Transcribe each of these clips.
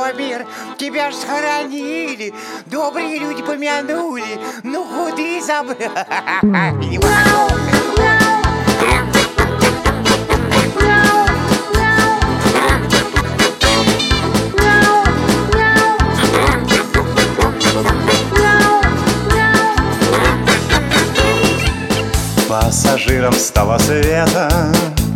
помер, тебя ж схоронили, добрые люди помянули, ну худы забрали. Пассажиром с того света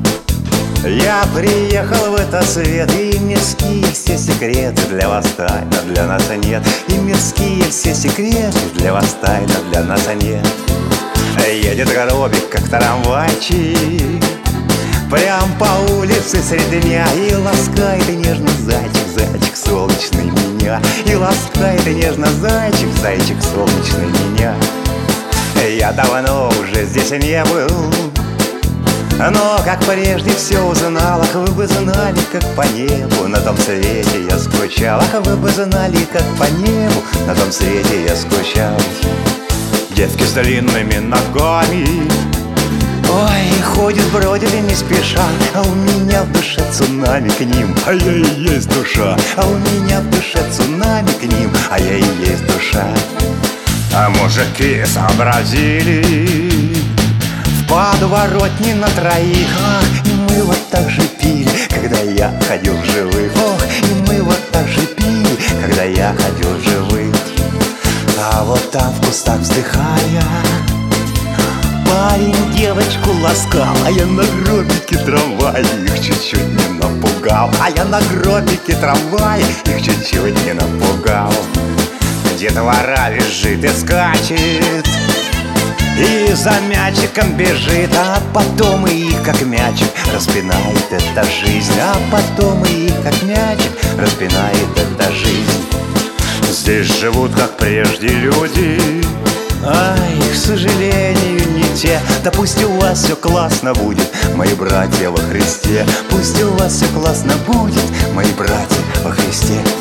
я приехал в этот свет, и мирские все секреты для вас тайна, для нас нет. И мирские все секреты для вас тайна, для нас нет. Едет горобик, как трамвайчик, прям по улице среди дня, и ласкает и нежно зайчик, зайчик солнечный меня. И ласкает и нежно зайчик, зайчик солнечный меня. Я давно уже здесь не был, но как прежде все узнал. Ах, вы бы знали, как по небу на том свете я скучал. Ах, вы бы знали, как по небу на том свете я скучал. Девки с длинными ногами, ой, ходят, бродят и не спеша, а у меня в душе цунами к ним, а я и есть душа. А у меня в душе цунами к ним, а я и есть душа. А мужики сообразили в подворотне на троих. Ах, и мы вот так же пили, когда я ходил в живых. Ох, и мы вот так же пили, когда я ходил в живых. А вот там в кустах вздыхая, парень девочку ласкал, а я на гробике трамвая их чуть-чуть не напугал. А я на гробике трамвая их чуть-чуть не напугал. Детвора визжит и скачет, и за мячиком бежит, а потом их как мячик распинает эта жизнь. А потом их как мячик распинает эта жизнь. Здесь живут, как прежде, люди, ай, к сожалению, не те. Да пусть у вас все классно будет, мои братья во Христе. Пусть у вас все классно будет, мои братья во Христе.